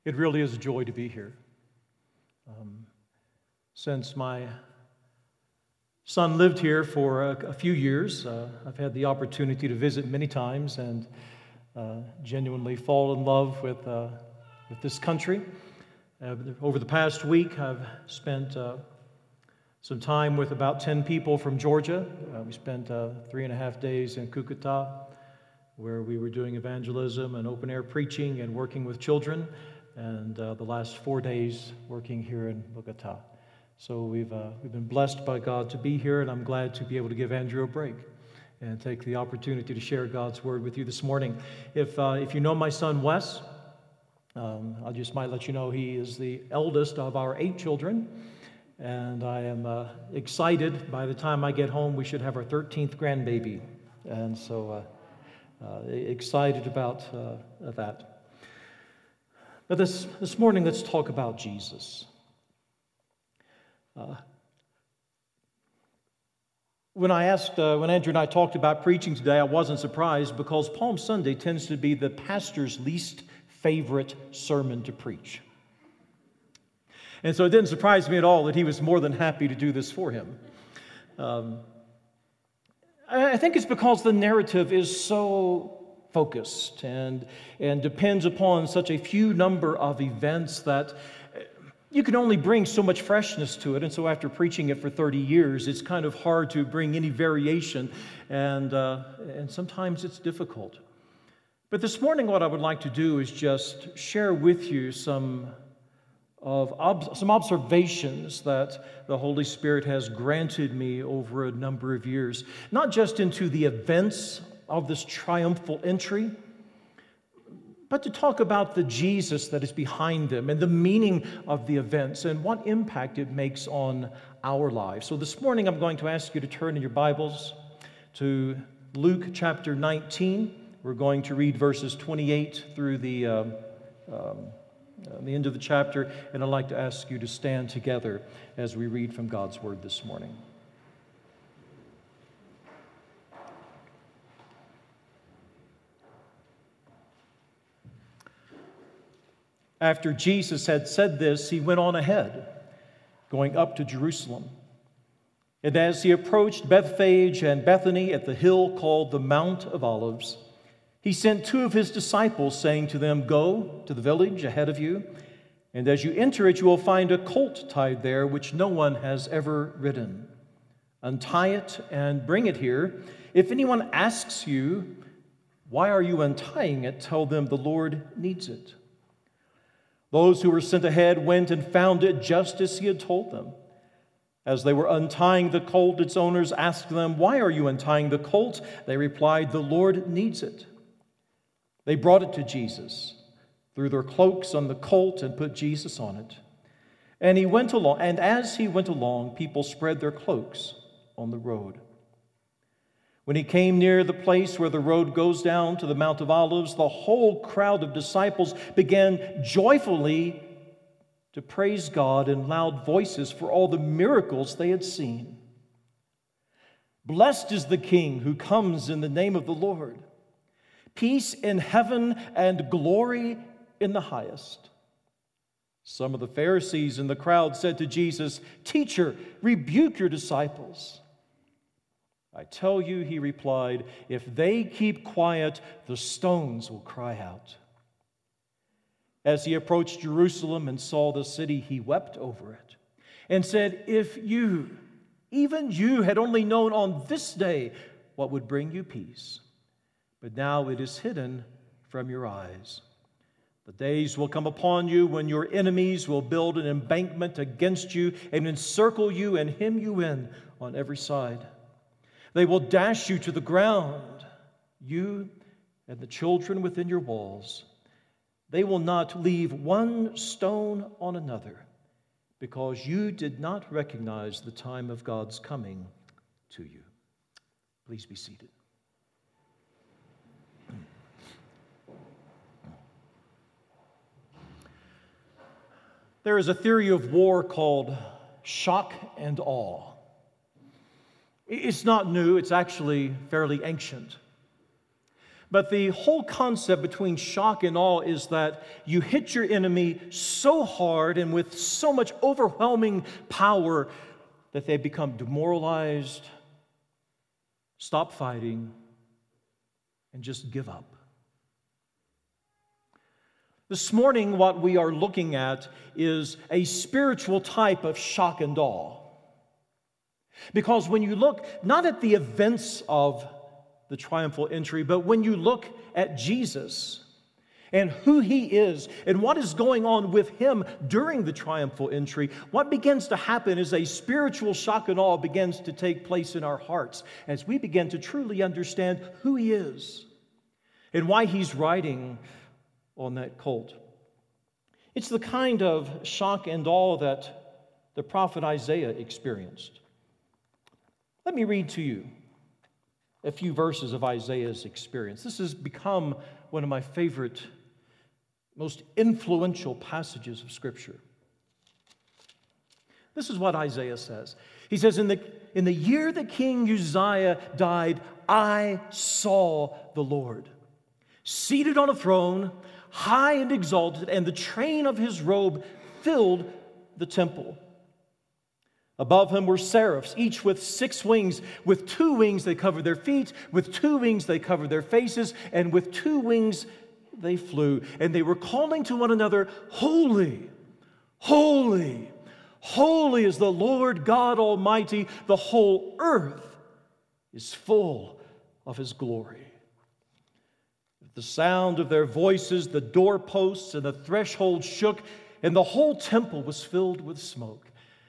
It really is a joy to be here. Since my son lived here for a few years, I've had the opportunity to visit many times and genuinely fall in love with this country. Over the past week, I've spent some time with about 10 people from Georgia. We spent 3.5 days in Cucuta, where we were doing evangelism and open-air preaching and working with children, and the last 4 days working here in Bogota. So we've been blessed by God to be here, and I'm glad to be able to give Andrew a break and take the opportunity to share God's word with you this morning. If you know my son Wes, I just might let you know he is the eldest of our 8 children, and I am excited. By the time I get home, we should have our 13th grandbaby, and so excited about that. But this morning, let's talk about Jesus. When Andrew and I talked about preaching today, I wasn't surprised because Palm Sunday tends to be the pastor's least favorite sermon to preach. And so it didn't surprise me at all that he was more than happy to do this for him. I think it's because the narrative is so focused and depends upon such a few number of events that you can only bring so much freshness to it. And so after preaching it for 30 years, it's kind of hard to bring any variation, and sometimes it's difficult. But this morning, what I would like to do is just share with you some observations that the Holy Spirit has granted me over a number of years, not just into the events of this triumphal entry, but to talk about the Jesus that is behind them and the meaning of the events and what impact it makes on our lives. So this morning I'm going to ask you to turn in your Bibles to Luke chapter 19. We're going to read verses 28 through the end of the chapter, and I'd like to ask you to stand together as we read from God's Word this morning. After Jesus had said this, he went on ahead, going up to Jerusalem. And as he approached Bethphage and Bethany at the hill called the Mount of Olives, he sent 2 of his disciples, saying to them, "Go to the village ahead of you, and as you enter it, you will find a colt tied there, which no one has ever ridden. Untie it and bring it here. If anyone asks you, 'Why are you untying it?' tell them the Lord needs it." Those who were sent ahead went and found it just as he had told them. As they were untying the colt, its owners asked them, "Why are you untying the colt?" They replied, "The Lord needs it." They brought it to Jesus, threw their cloaks on the colt, and put Jesus on it. And as he went along, people spread their cloaks on the road. When he came near the place where the road goes down to the Mount of Olives, the whole crowd of disciples began joyfully to praise God in loud voices for all the miracles they had seen. "Blessed is the King who comes in the name of the Lord. Peace in heaven and glory in the highest." Some of the Pharisees in the crowd said to Jesus, "Teacher, rebuke your disciples." "I tell you," he replied, "if they keep quiet, the stones will cry out." As he approached Jerusalem and saw the city, he wept over it and said, "If you, even you, had only known on this day what would bring you peace. But now it is hidden from your eyes. The days will come upon you when your enemies will build an embankment against you and encircle you and hem you in on every side. They will dash you to the ground, you and the children within your walls. They will not leave one stone on another, because you did not recognize the time of God's coming to you." Please be seated. There is a theory of war called shock and awe. It's not new, it's actually fairly ancient. But the whole concept between shock and awe is that you hit your enemy so hard and with so much overwhelming power that they become demoralized, stop fighting, and just give up. This morning, what we are looking at is a spiritual type of shock and awe. Because when you look not at the events of the triumphal entry, but when you look at Jesus and who He is and what is going on with Him during the triumphal entry, what begins to happen is a spiritual shock and awe begins to take place in our hearts as we begin to truly understand who He is and why He's riding on that colt. It's the kind of shock and awe that the prophet Isaiah experienced. Let me read to you a few verses of Isaiah's experience. This has become one of my favorite, most influential passages of Scripture. This is what Isaiah says. He says, in the year that King Uzziah died, I saw the Lord, seated on a throne, high and exalted, and the train of His robe filled the temple. Above Him were seraphs, each with 6 wings. With 2 wings they covered their feet, with 2 wings they covered their faces, and with 2 wings they flew. And they were calling to one another, Holy, holy, holy is the Lord God Almighty. The whole earth is full of His glory. At the sound of their voices, the doorposts and the threshold shook, and the whole temple was filled with smoke.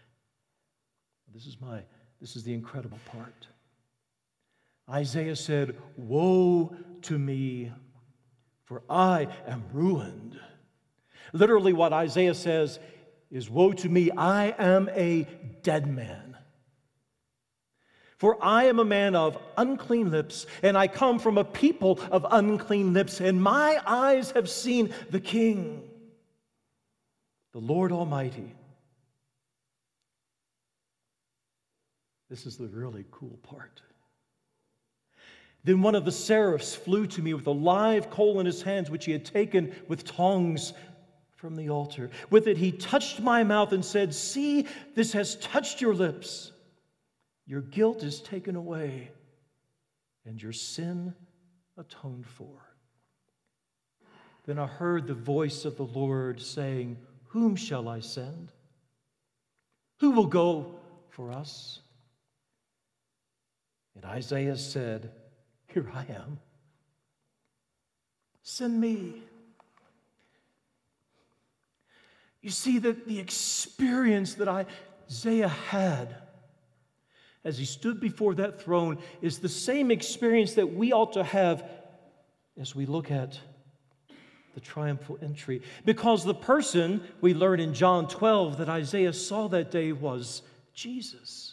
This is the incredible part. Isaiah said, Woe to me, for I am ruined. Literally what Isaiah says is, Woe to me, I am a dead man. For I am a man of unclean lips, and I come from a people of unclean lips, and my eyes have seen the King, the Lord Almighty. This is the really cool part. Then one of the seraphs flew to me with a live coal in his hands, which he had taken with tongs from the altar. With it he touched my mouth and said, See, this has touched your lips. Your guilt is taken away, and your sin atoned for. Then I heard the voice of the Lord saying, Whom shall I send? Who will go for us? And Isaiah said, Here I am. Send me. You see, that the experience that Isaiah had as he stood before that throne is the same experience that we ought to have as we look at the triumphal entry. Because the person we learn in John 12 that Isaiah saw that day was Jesus.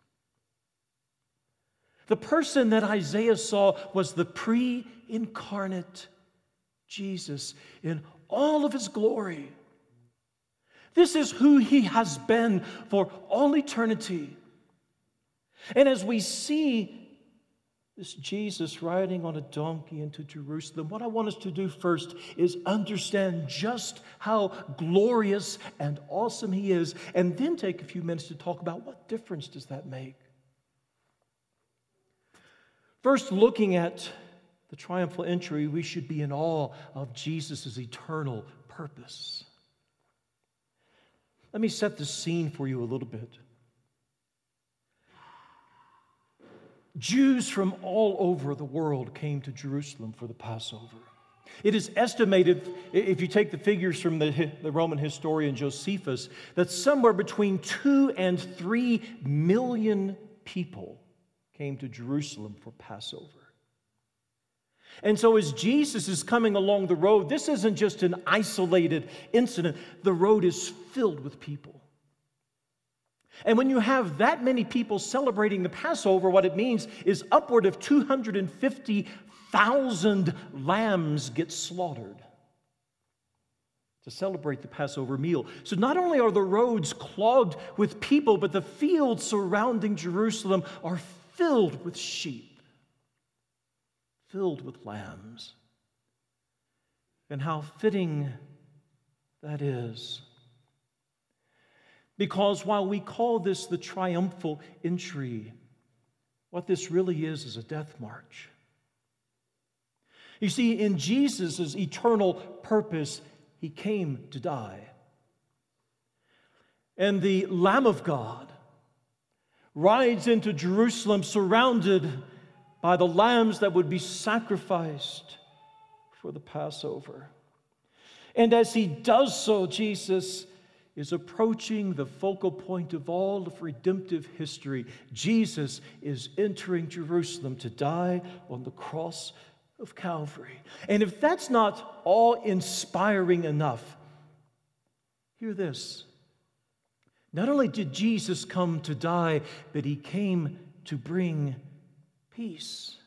The person that Isaiah saw was the pre-incarnate Jesus in all of His glory. This is who He has been for all eternity. And as we see this Jesus riding on a donkey into Jerusalem, what I want us to do first is understand just how glorious and awesome He is, and then take a few minutes to talk about what difference does that make. First, looking at the triumphal entry, we should be in awe of Jesus' eternal purpose. Let me set the scene for you a little bit. Jews from all over the world came to Jerusalem for the Passover. It is estimated, if you take the figures from the Roman historian Josephus, that somewhere between 2 and 3 million people came to Jerusalem for Passover. And so as Jesus is coming along the road, this isn't just an isolated incident. The road is filled with people. And when you have that many people celebrating the Passover, what it means is upward of 250,000 lambs get slaughtered to celebrate the Passover meal. So not only are the roads clogged with people, but the fields surrounding Jerusalem are filled with sheep. filled with lambs. And how fitting that is. Because while we call this the triumphal entry, what this really is a death march. You see, in Jesus' eternal purpose, he came to die. And the Lamb of God rides into Jerusalem surrounded by the lambs that would be sacrificed for the Passover. And as he does so, Jesus is approaching the focal point of all of redemptive history. Jesus is entering Jerusalem to die on the cross of Calvary. And if that's not awe-inspiring enough, hear this. Not only did Jesus come to die, but he came to bring peace.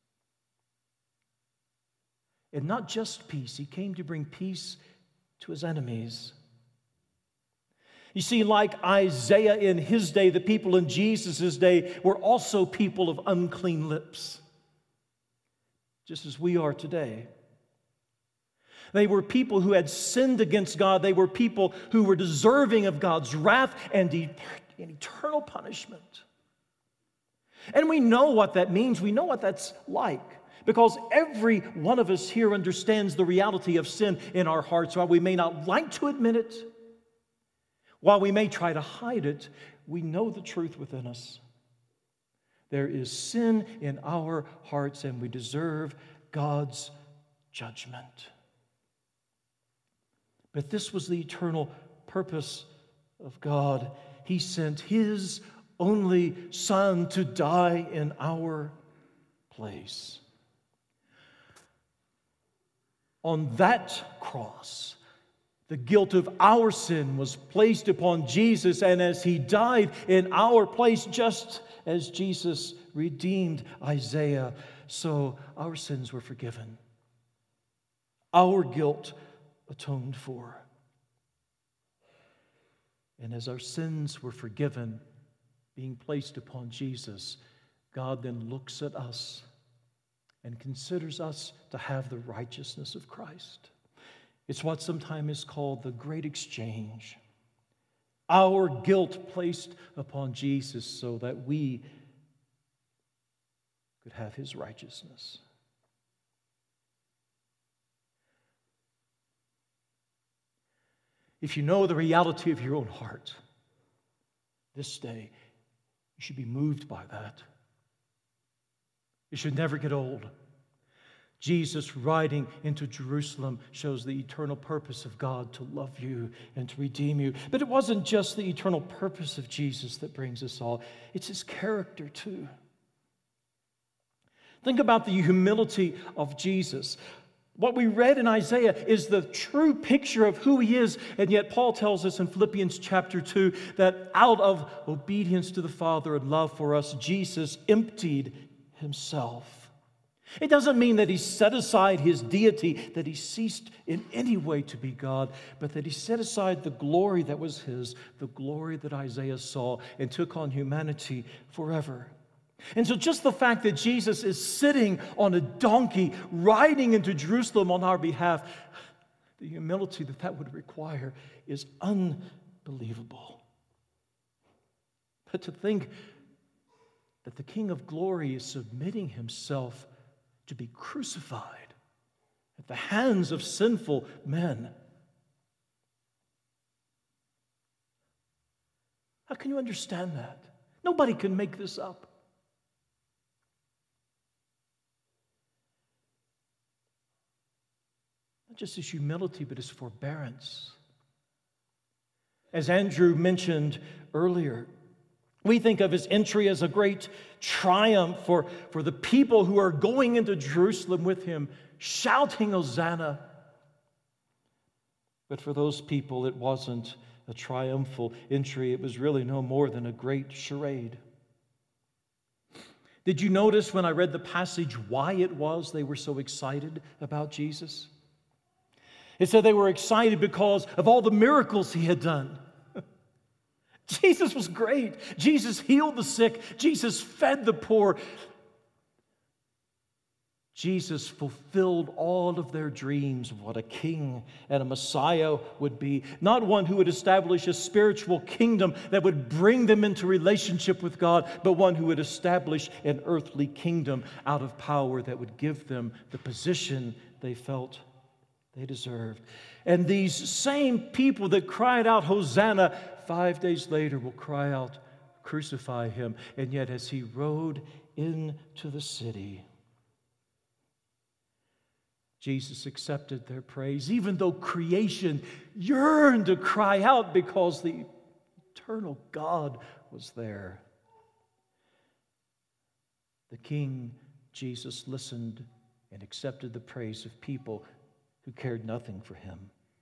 And not just peace, he came to bring peace to his enemies. You see, like Isaiah in his day, the people in Jesus' day were also people of unclean lips, just as we are today. They were people who had sinned against God. They were people who were deserving of God's wrath and eternal punishment. And we know what that means. We know what that's like. Because every one of us here understands the reality of sin in our hearts. While we may not like to admit it, while we may try to hide it, we know the truth within us. There is sin in our hearts, and we deserve God's judgment. But this was the eternal purpose of God. He sent His only Son to die in our place. On that cross, the guilt of our sin was placed upon Jesus, and as He died in our place, just as Jesus redeemed Isaiah, so our sins were forgiven. Our guilt atoned for. And as our sins were forgiven, being placed upon Jesus, God then looks at us and considers us to have the righteousness of Christ. It's what sometimes is called the great exchange. Our guilt placed upon Jesus so that we could have His righteousness. If you know the reality of your own heart this day, you should be moved by that. It should never get old. Jesus riding into Jerusalem shows the eternal purpose of God to love you and to redeem you. But it wasn't just the eternal purpose of Jesus that brings us all. It's His character too. Think about the humility of Jesus. What we read in Isaiah is the true picture of who He is, and yet Paul tells us in Philippians chapter 2 that out of obedience to the Father and love for us, Jesus emptied Himself. It doesn't mean that He set aside His deity, that He ceased in any way to be God, but that He set aside the glory that was His, the glory that Isaiah saw, and took on humanity forever. And so just the fact that Jesus is sitting on a donkey, riding into Jerusalem on our behalf, the humility that would require is unbelievable. But to think that the King of Glory is submitting Himself to be crucified at the hands of sinful men. How can you understand that? Nobody can make this up. Not just His humility, but His forbearance. As Andrew mentioned earlier, we think of His entry as a great triumph for the people who are going into Jerusalem with Him, shouting Hosanna. But for those people, it wasn't a triumphal entry. It was really no more than a great charade. Did you notice when I read the passage why it was they were so excited about Jesus? It said they were excited because of all the miracles He had done. Jesus was great. Jesus healed the sick. Jesus fed the poor. Jesus fulfilled all of their dreams of what a king and a Messiah would be. Not one who would establish a spiritual kingdom that would bring them into relationship with God, but one who would establish an earthly kingdom out of power that would give them the position they felt they deserved. And these same people that cried out, Hosanna, 5 days later will cry out, crucify him. And yet as he rode into the city, Jesus accepted their praise, even though creation yearned to cry out because the eternal God was there. The King Jesus listened and accepted the praise of people who cared nothing for him.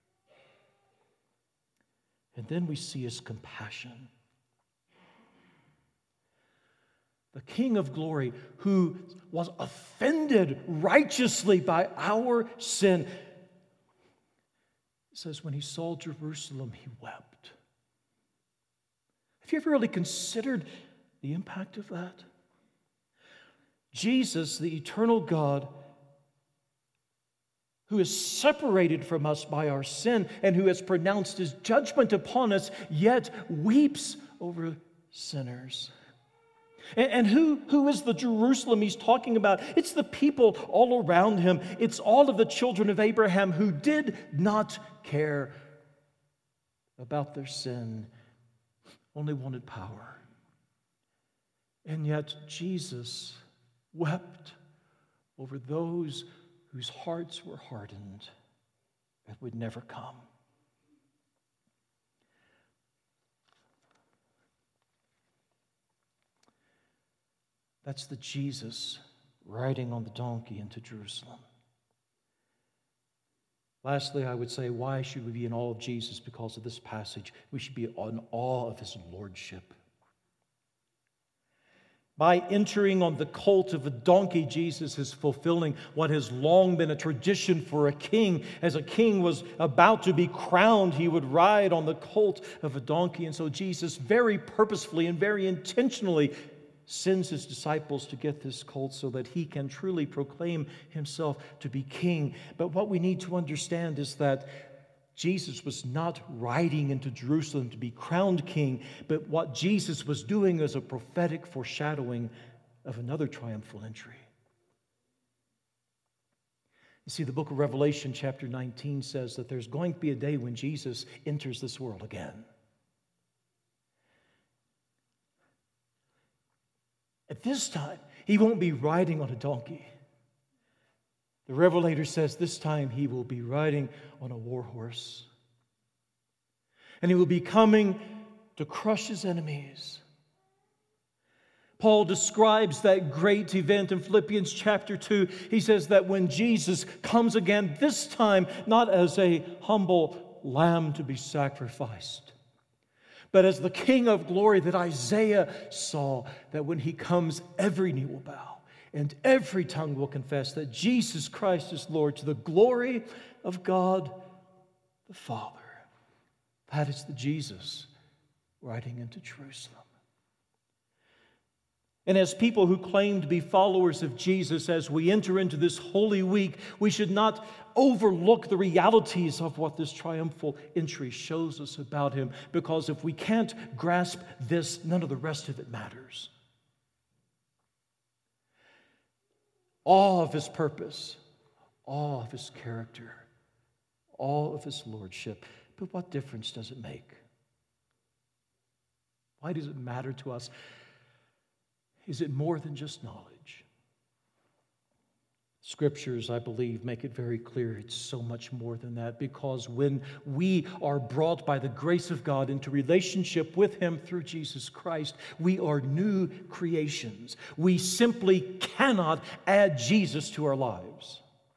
And then we see his compassion. The King of glory, who was offended righteously by our sin, says when he saw Jerusalem, he wept. Have you ever really considered the impact of that? Jesus, the eternal God, who is separated from us by our sin and who has pronounced his judgment upon us, yet weeps over sinners. And who is the Jerusalem he's talking about? It's the people all around him. It's all of the children of Abraham who did not care about their sin, only wanted power. And yet Jesus wept over those whose hearts were hardened and would never come. That's the Jesus riding on the donkey into Jerusalem. Lastly, I would say, why should we be in awe of Jesus? Because of this passage, we should be in awe of his lordship. By entering on the colt of a donkey, Jesus is fulfilling what has long been a tradition for a king. As a king was about to be crowned, he would ride on the colt of a donkey. And so Jesus very purposefully and very intentionally sends his disciples to get this colt so that he can truly proclaim himself to be king. But what we need to understand is that Jesus was not riding into Jerusalem to be crowned king, but what Jesus was doing is a prophetic foreshadowing of another triumphal entry. You see, the book of Revelation, chapter 19, says that there's going to be a day when Jesus enters this world again. At this time, he won't be riding on a donkey. The Revelator says this time he will be riding on a war horse. And he will be coming to crush his enemies. Paul describes that great event in Philippians chapter 2. He says that when Jesus comes again, this time not as a humble lamb to be sacrificed, but as the King of glory that Isaiah saw, that when he comes, every knee will bow and every tongue will confess that Jesus Christ is Lord, to the glory of God the Father. That is the Jesus riding into Jerusalem. And as people who claim to be followers of Jesus, as we enter into this Holy Week, we should not overlook the realities of what this triumphal entry shows us about him, because if we can't grasp this, none of the rest of it matters. All of his purpose, all of his character, all of his lordship. But what difference does it make? Why does it matter to us? Is it more than just knowledge? Scriptures, I believe, make it very clear it's so much more than that, because when we are brought by the grace of God into relationship with him through Jesus Christ, we are new creations. We simply cannot add Jesus to our lives.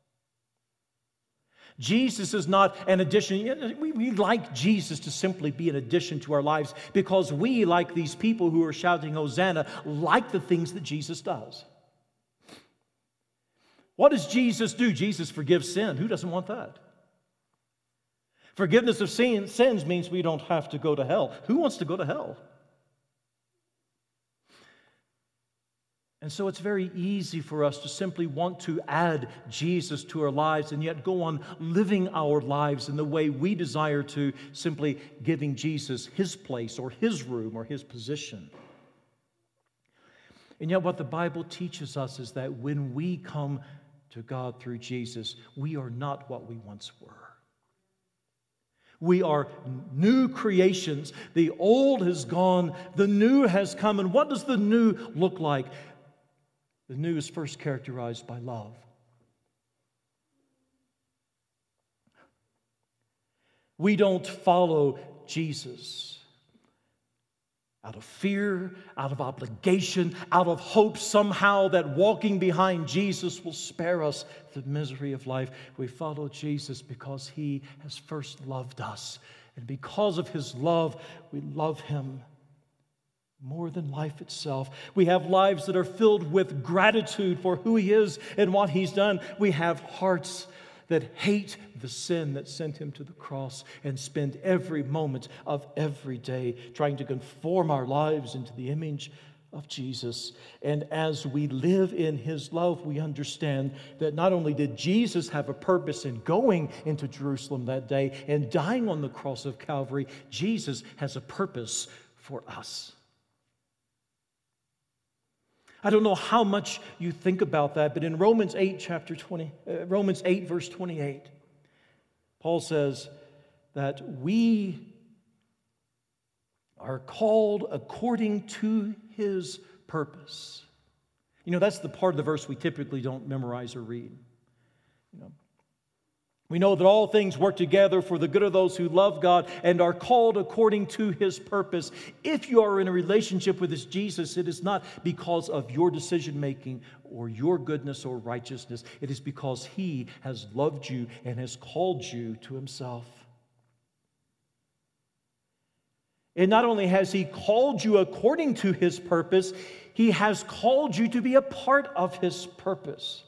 Jesus is not an addition. We like Jesus to simply be an addition to our lives because we, like these people who are shouting Hosanna, like the things that Jesus does. What does Jesus do? Jesus forgives sin. Who doesn't want that? Forgiveness of sins means we don't have to go to hell. Who wants to go to hell? And so it's very easy for us to simply want to add Jesus to our lives and yet go on living our lives in the way we desire to, simply giving Jesus his place or his room or his position. And yet what the Bible teaches us is that when we come to God through Jesus, we are not what we once were. We are new creations. The old has gone, the new has come. And what does the new look like? The new is first characterized by love. We don't follow Jesus out of fear, out of obligation, out of hope somehow that walking behind Jesus will spare us the misery of life. We follow Jesus because he has first loved us. And because of his love, we love him more than life itself. We have lives that are filled with gratitude for who he is and what he's done. We have hearts that hate the sin that sent him to the cross and spend every moment of every day trying to conform our lives into the image of Jesus. And as we live in his love, we understand that not only did Jesus have a purpose in going into Jerusalem that day and dying on the cross of Calvary, Jesus has a purpose for us. I don't know how much you think about that, but in Romans 8, verse 28, Paul says that we are called according to his purpose. You know, that's the part of the verse we typically don't memorize or read. We know that all things work together for the good of those who love God and are called according to his purpose. If you are in a relationship with this Jesus, it is not because of your decision-making or your goodness or righteousness. It is because he has loved you and has called you to himself. And not only has he called you according to his purpose, he has called you to be a part of his purpose.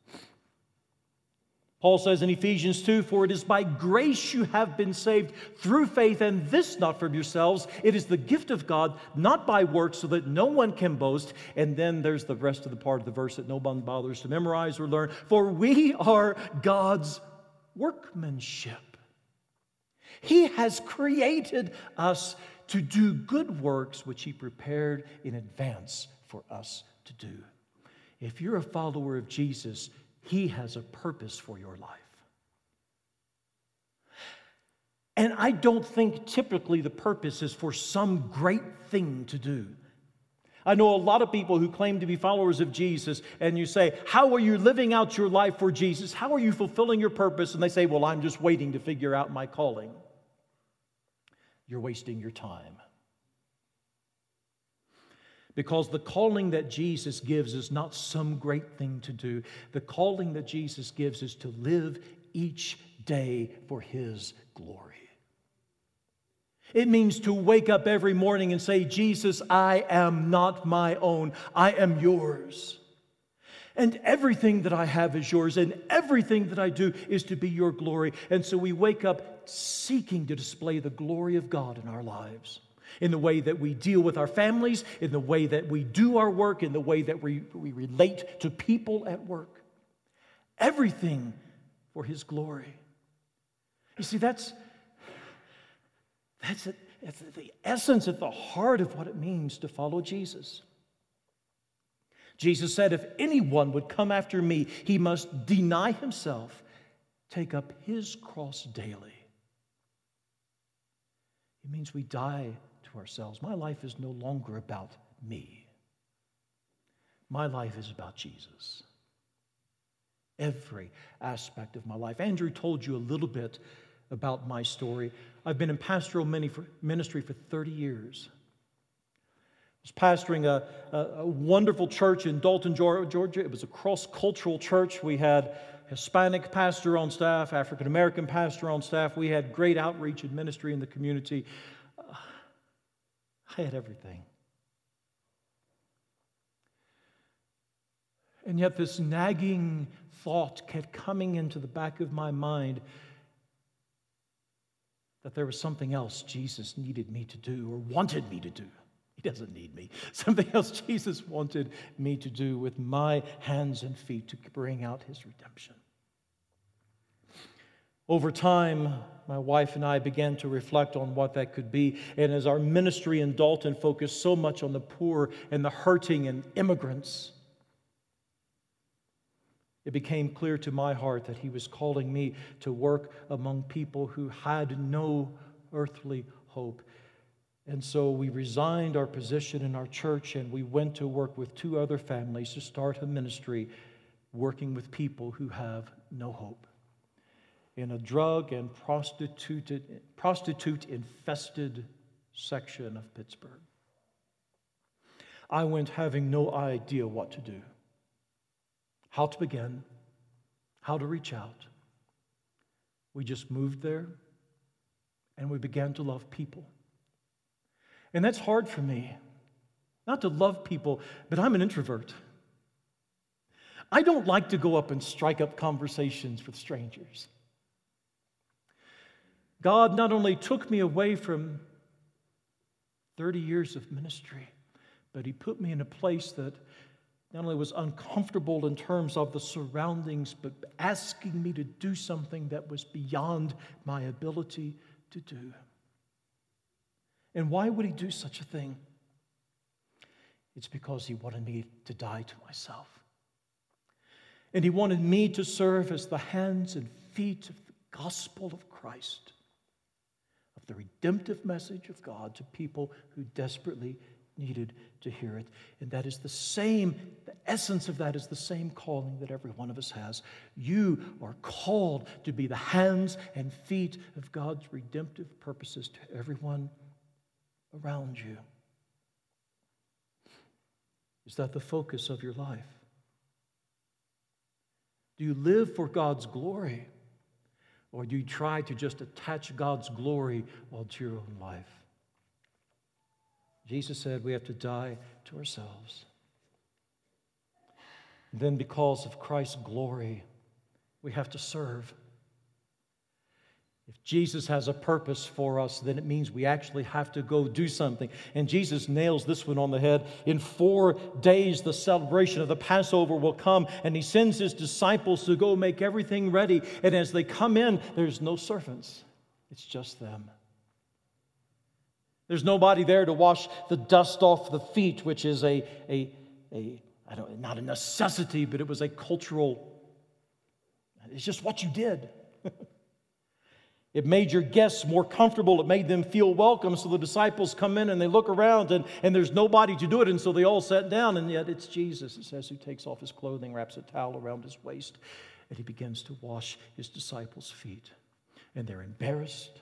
Paul says in Ephesians 2, "For it is by grace you have been saved through faith, and this not from yourselves. It is the gift of God, not by works, so that no one can boast." And then there's the rest of the part of the verse that no one bothers to memorize or learn. "For we are God's workmanship." He has created us to do good works which he prepared in advance for us to do. If you're a follower of Jesus, he has a purpose for your life. And I don't think typically the purpose is for some great thing to do. I know a lot of people who claim to be followers of Jesus, and you say, "How are you living out your life for Jesus? How are you fulfilling your purpose?" And they say, "Well, I'm just waiting to figure out my calling." You're wasting your time. Because the calling that Jesus gives is not some great thing to do. The calling that Jesus gives is to live each day for his glory. It means to wake up every morning and say, "Jesus, I am not my own. I am yours. And everything that I have is yours, and everything that I do is to be your glory." And so we wake up seeking to display the glory of God in our lives. In the way that we deal with our families, in the way that we do our work, in the way that we relate to people at work. Everything for his glory. You see, that's the essence at the heart of what it means to follow Jesus. Jesus said, "If anyone would come after me, he must deny himself, take up his cross daily." It means we die to ourselves. My life is no longer about me. My life is about Jesus. Every aspect of my life. Andrew told you a little bit about my story. I've been in pastoral ministry for 30 years. I was pastoring a wonderful church in Dalton, Georgia. It was a cross-cultural church. We had Hispanic pastor on staff, African American pastor on staff. We had great outreach and ministry in the community. I had everything. And yet this nagging thought kept coming into the back of my mind that there was something else Jesus needed me to do or wanted me to do. He doesn't need me. Something else Jesus wanted me to do with my hands and feet to bring out his redemption. Over time, my wife and I began to reflect on what that could be. And as our ministry in Dalton focused so much on the poor and the hurting and immigrants, it became clear to my heart that he was calling me to work among people who had no earthly hope. And so we resigned our position in our church and we went to work with 2 other families to start a ministry working with people who have no hope in a drug and prostitute-infested section of Pittsburgh. I went having no idea what to do, how to begin, how to reach out. We just moved there and we began to love people. And that's hard for me, not to love people, but I'm an introvert. I don't like to go up and strike up conversations with strangers. God not only took me away from 30 years of ministry, but he put me in a place that not only was uncomfortable in terms of the surroundings, but asking me to do something that was beyond my ability to do. And why would he do such a thing? It's because he wanted me to die to myself. And he wanted me to serve as the hands and feet of the gospel of Christ, of the redemptive message of God to people who desperately needed to hear it. And that is the essence of that is the same calling that every one of us has. You are called to be the hands and feet of God's redemptive purposes to everyone around you. Is that the focus of your life? Do you live for God's glory? Or do you try to just attach God's glory onto your own life? Jesus said we have to die to ourselves. And then because of Christ's glory, we have to serve. If Jesus has a purpose for us, then it means we actually have to go do something. And Jesus nails this one on the head. In 4 days, the celebration of the Passover will come, and he sends his disciples to go make everything ready. And as they come in, there's no servants. It's just them. There's nobody there to wash the dust off the feet, which is not a necessity, but it was a cultural, it's just what you did. It made your guests more comfortable. It made them feel welcome. So the disciples come in and they look around and there's nobody to do it. And so they all sat down, and yet it's Jesus, it says, who takes off his clothing, wraps a towel around his waist, and he begins to wash his disciples' feet. And they're embarrassed.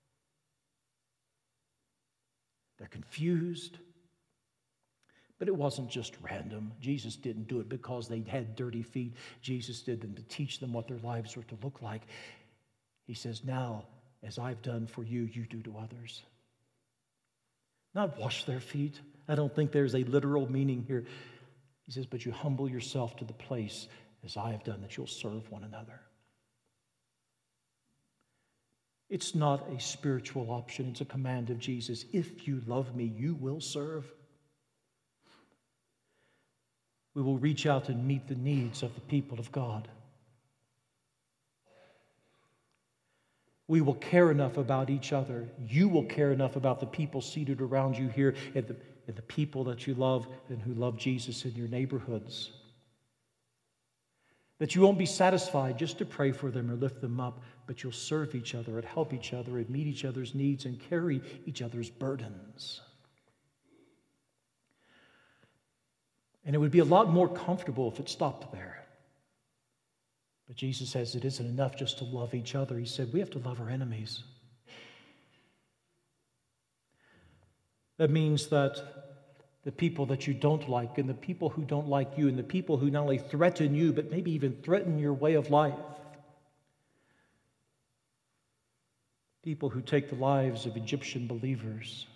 They're confused. But it wasn't just random. Jesus didn't do it because they had dirty feet. Jesus did them to teach them what their lives were to look like. He says, now, as I've done for you, you do to others. Not wash their feet. I don't think there's a literal meaning here. He says, but you humble yourself to the place, as I have done, that you'll serve one another. It's not a spiritual option. It's a command of Jesus. If you love me, you will serve. We will reach out and meet the needs of the people of God. We will care enough about each other. You will care enough about the people seated around you here and the people that you love and who love Jesus in your neighborhoods. That you won't be satisfied just to pray for them or lift them up, but you'll serve each other and help each other and meet each other's needs and carry each other's burdens. And it would be a lot more comfortable if it stopped there. But Jesus says it isn't enough just to love each other. He said we have to love our enemies. That means that the people that you don't like and the people who don't like you and the people who not only threaten you but maybe even threaten your way of life. People who take the lives of Egyptian believers.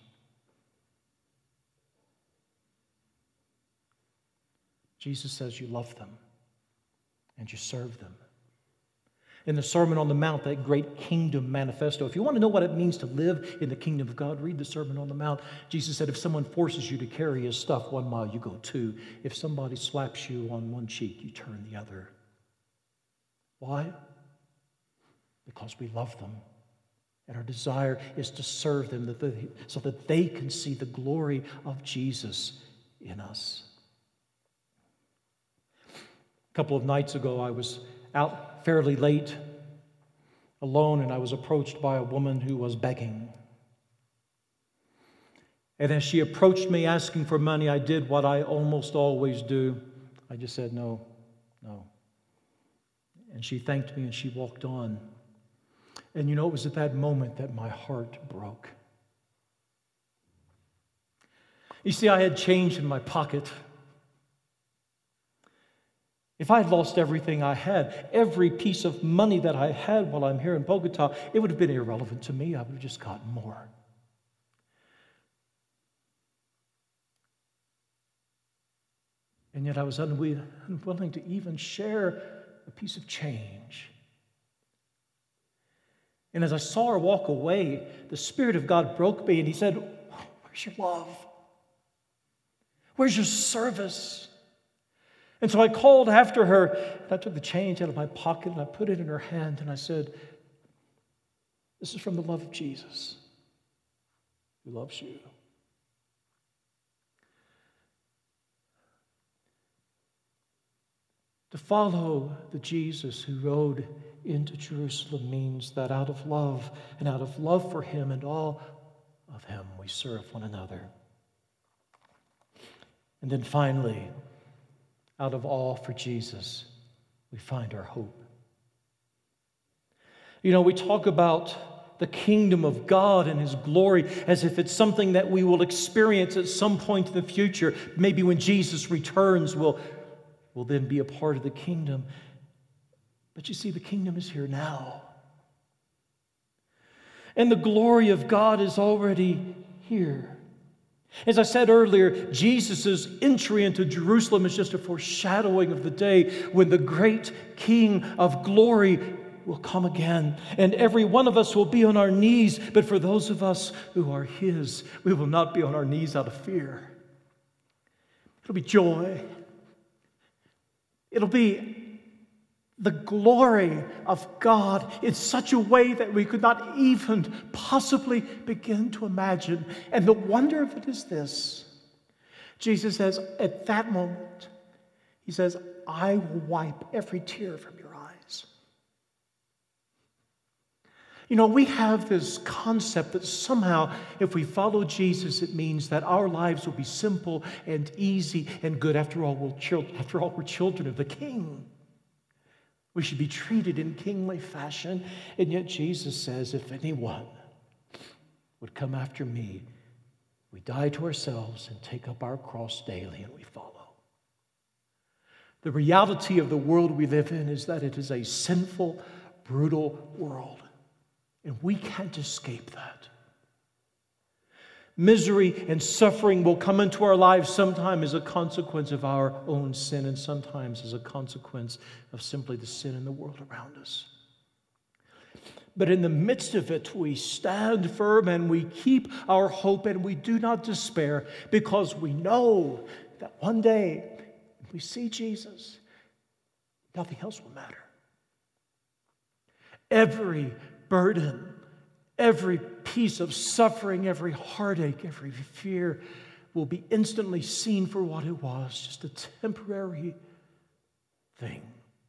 Jesus says you love them and you serve them. In the Sermon on the Mount, that great kingdom manifesto. If you want to know what it means to live in the kingdom of God, read the Sermon on the Mount. Jesus said, if someone forces you to carry his stuff 1 mile, you go 2. If somebody slaps you on one cheek, you turn the other. Why? Because we love them. And our desire is to serve them so that they can see the glory of Jesus in us. A couple of nights ago, I was out fairly late, alone, and I was approached by a woman who was begging. And as she approached me asking for money, I did what I almost always do. I just said, no. And she thanked me and she walked on. And you know, it was at that moment that my heart broke. You see, I had change in my pocket. If I had lost everything I had, every piece of money that I had while I'm here in Bogota, it would have been irrelevant to me. I would have just gotten more. And yet I was unwilling to even share a piece of change. And as I saw her walk away, the Spirit of God broke me and He said, where's your love? Where's your service? And so I called after her, and I took the change out of my pocket and I put it in her hand and I said, this is from the love of Jesus, who loves you. To follow the Jesus who rode into Jerusalem means that out of love and out of love for Him and all of Him, we serve one another. And then finally, out of all for Jesus, we find our hope. You know, we talk about the kingdom of God and His glory as if it's something that we will experience at some point in the future. Maybe when Jesus returns, we'll then be a part of the kingdom. But you see, the kingdom is here now. And the glory of God is already here. As I said earlier, Jesus' entry into Jerusalem is just a foreshadowing of the day when the great King of glory will come again. And every one of us will be on our knees. But for those of us who are His, we will not be on our knees out of fear. It'll be joy. It'll be the glory of God in such a way that we could not even possibly begin to imagine. And the wonder of it is this. Jesus says, at that moment, He says, I will wipe every tear from your eyes. You know, we have this concept that somehow if we follow Jesus, it means that our lives will be simple and easy and good. After all, we're children of the King. We should be treated in kingly fashion. And yet Jesus says, if anyone would come after me, we die to ourselves and take up our cross daily and we follow. The reality of the world we live in is that it is a sinful, brutal world. And we can't escape that. Misery and suffering will come into our lives sometimes as a consequence of our own sin and sometimes as a consequence of simply the sin in the world around us. But in the midst of it, we stand firm and we keep our hope and we do not despair because we know that one day when we see Jesus, nothing else will matter. Every burden, every piece of suffering, every heartache, every fear will be instantly seen for what it was, just a temporary thing,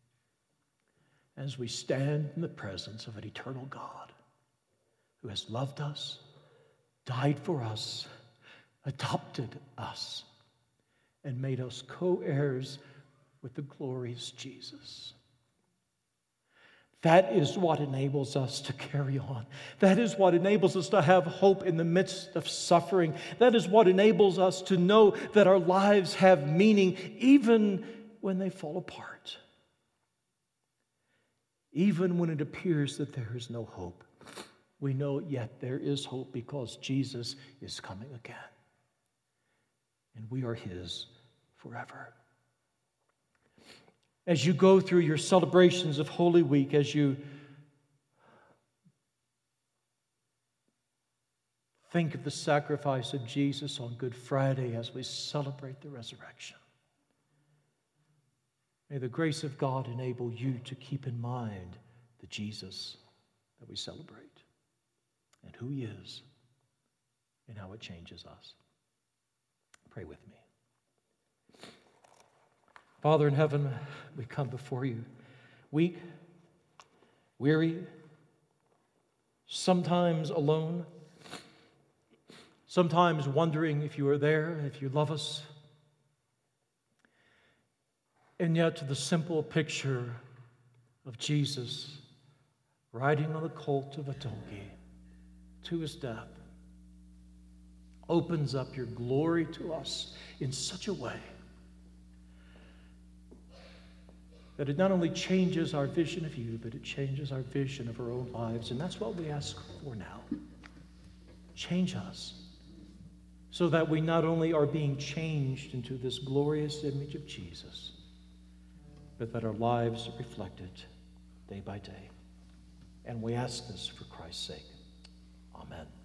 as we stand in the presence of an eternal God who has loved us, died for us, adopted us, and made us co-heirs with the glorious Jesus. That is what enables us to carry on. That is what enables us to have hope in the midst of suffering. That is what enables us to know that our lives have meaning even when they fall apart. Even when it appears that there is no hope, we know yet there is hope because Jesus is coming again. And we are His forever. as you go through your celebrations of Holy Week, as you think of the sacrifice of Jesus on Good Friday as we celebrate the resurrection. May the grace of God enable you to keep in mind the Jesus that we celebrate and who He is and how it changes us. Pray with me. Father in heaven, we come before you weak, weary, sometimes alone, sometimes wondering if you are there, if you love us. And yet the simple picture of Jesus riding on the colt of a donkey to his death opens up your glory to us in such a way that it not only changes our vision of you, but it changes our vision of our own lives. And that's what we ask for now. Change us so that we not only are being changed into this glorious image of Jesus, but that our lives reflect it day by day. And we ask this for Christ's sake. Amen.